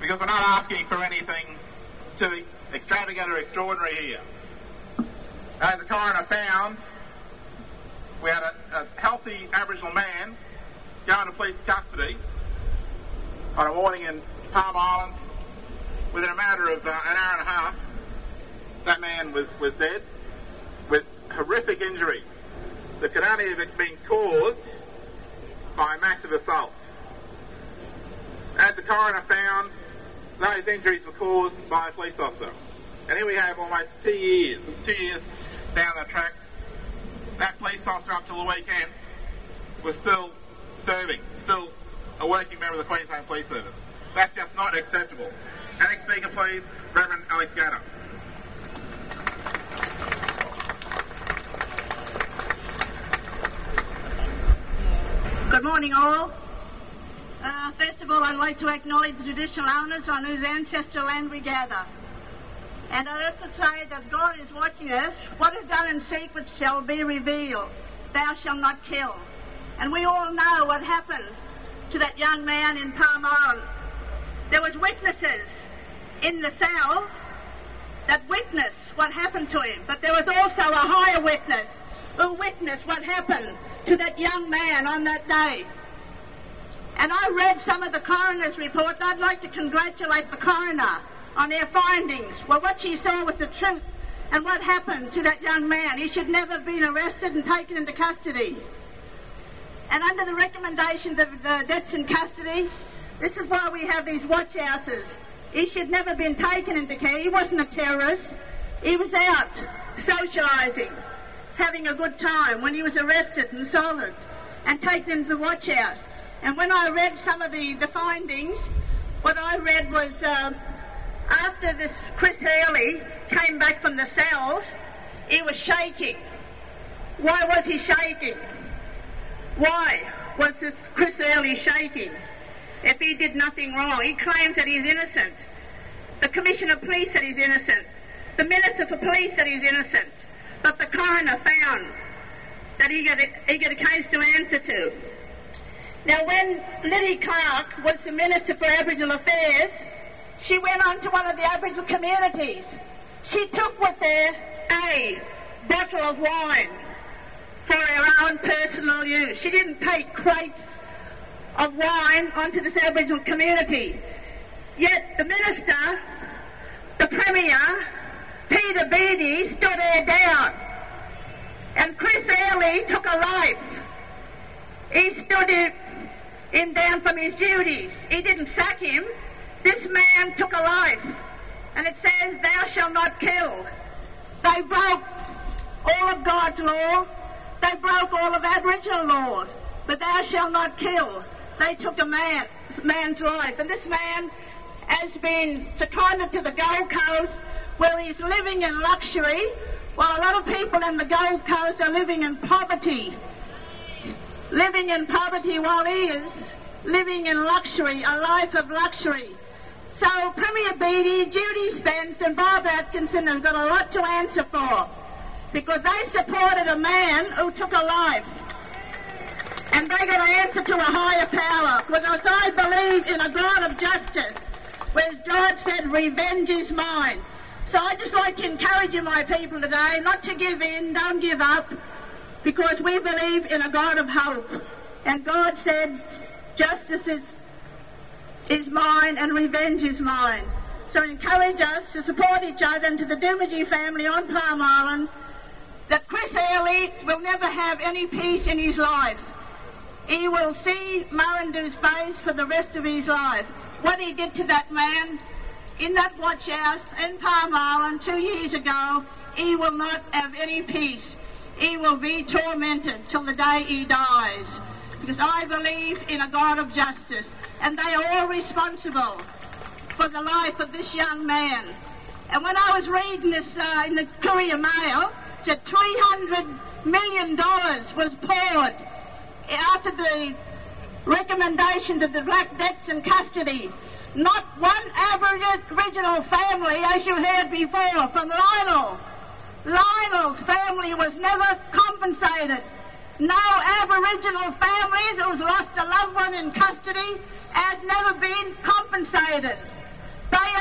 because we're not asking for anything too extravagant or extraordinary here. As the coroner found, we had a healthy Aboriginal man go into police custody on a morning in Palm Island. Within a matter of an hour and a half, that man was dead with horrific injuries that could only have been caused by a massive assault. As the coroner found, those injuries were caused by a police officer. And here we have almost 2 years down the track. That police officer up till the weekend was still serving, still a working member of the Queensland Police Service. That's just not acceptable. Next speaker, please, Reverend Alex Gatter. Good morning, all. First of all, I'd like to acknowledge the traditional owners on whose ancestral land we gather. And I'd also say that God is watching us. What is done in secret shall be revealed. Thou shalt not kill. And we all know what happened to that young man in Palm Island. There was witnesses in the cell that witnessed what happened to him. But there was also a higher witness who witnessed what happened to that young man on that day. And I read some of the coroner's report, and I'd like to congratulate the coroner on their findings. Well, what she saw was the truth and what happened to that young man. He should never have been arrested and taken into custody. And under the recommendations of the Deaths in Custody, this is why we have these watch houses. He should never have been taken into care. He wasn't a terrorist. He was out socialising, having a good time when he was arrested and assaulted and taken into the watch house. And when I read some of the findings, what I read was after this Chris Hurley came back from the cells, he was shaking. Why was he shaking? Why was this Chris Hurley shaking if he did nothing wrong? He claims that he's innocent. The Commissioner of Police said he's innocent. The Minister for Police said he's innocent. But the coroner found that he got a case to answer to. Now, when Liddy Clark was the Minister for Aboriginal Affairs, she went on to one of the Aboriginal communities. She took with her a bottle of wine for her own personal use. She didn't take crates of wine onto this Aboriginal community. Yet the Minister, the Premier, Peter Beattie, stood her down. And Chris Hurley took a life. He stood him down from his duties. He didn't sack him. This man took a life. And it says, thou shalt not kill. They broke all of God's law. They broke all of Aboriginal laws. But thou shalt not kill. They took a man's life. And this man has been seconded to the Gold Coast, where he's living in luxury, while a lot of people in the Gold Coast are living in poverty. Living in poverty while he is living in luxury, a life of luxury. So Premier Beattie, Judy Spence and Bob Atkinson have got a lot to answer for, because they supported a man who took a life. And they got to answer to a higher power, because I believe in a God of justice, where God said, revenge is mine. So I'd just like to encourage you, my people, today, not to give in, don't give up, because we believe in a God of hope. And God said, justice is mine and revenge is mine. So encourage us to support each other and to the Doomadgee family on Palm Island, that Chris Hurley will never have any peace in his life. He will see Murrindoo's face for the rest of his life. What he did to that man in that watch house in Palm Island 2 years ago, he will not have any peace. He will be tormented till the day he dies. Because I believe in a God of justice. And they are all responsible for the life of this young man. And when I was reading this in the Courier Mail, that $300 million was poured after the recommendation of the Black Deaths in Custody. Not one Aboriginal family, as you heard before, from Lionel. Lionel's family was never compensated. No Aboriginal families who's lost a loved one in custody has never been compensated.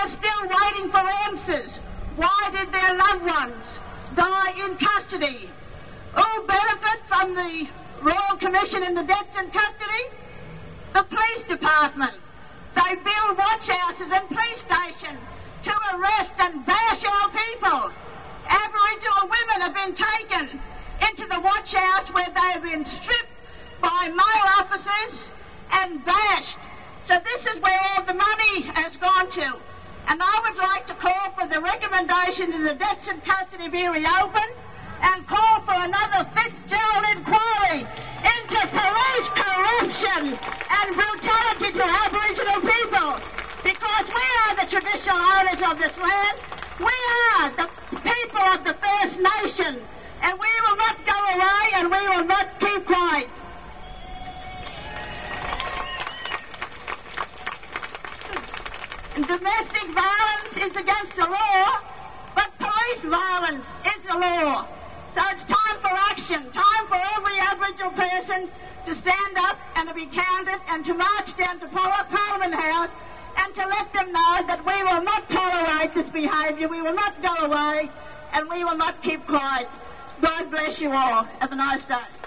are still waiting for answers. Why did their loved ones die in custody? Who benefit from the Royal Commission into Deaths in Custody? The police department. They build watch houses and police stations to arrest and bash our people. Aboriginal women have been taken into the watch house where they have been stripped by male officers and bashed. So this is where all the money has gone to. And I would like to call for the recommendation in the Deaths in Custody be reopened and call for another Fitzgerald inquiry into police corruption and brutality to Aboriginal people. Because we are the traditional owners of this land. We are the people of the First Nation. And we will not go away and we will not keep quiet. Domestic violence is against the law, but police violence is the law. So it's time for action, time for every Aboriginal person to stand up and to be counted and to march down to Parliament House and to let them know that we will not tolerate this behaviour, we will not go away, and we will not keep quiet. God bless you all. Have a nice day.